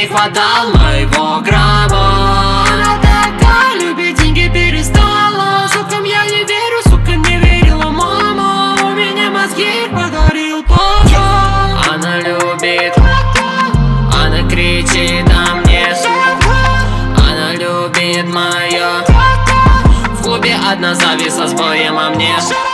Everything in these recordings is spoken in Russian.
хватал моего грамма. Она такая, любит деньги перестала. Сукам я не верю, сука, не верила мама. У меня мозги подарил папа. Она любит, она кричит на мне. Она любит моё. В клубе одна зависла с боем о мне.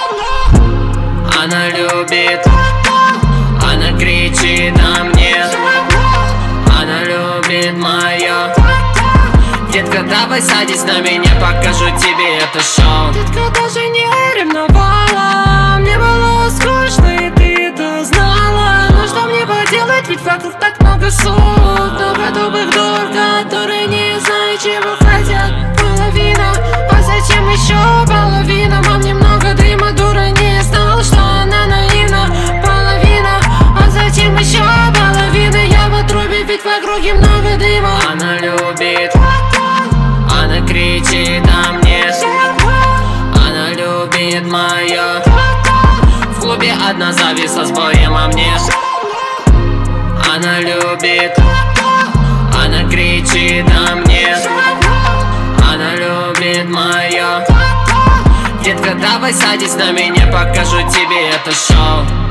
Она любит, она кричит на мне. Она любит моё. Детка, давай садись на меня, покажу тебе это шоу. Детка даже не ревновала, мне было скучно и ты это знала. Но что мне поделать, ведь вокруг так много слов. Много добрых дур, которые не знают, чего хотят. Половина, а зачем еще половина? Мам, немного дыма, дура не знала, что она наивна. Половина, а зачем еще половина? Я в отрубе, ведь в округе много дыма. Она любит, она кричит на мне. Она любит моё. В клубе одна зависла с боем о мне. Она любит, она кричит на мне. Она любит моё. Детка, давай садись на меня, покажу тебе это шоу.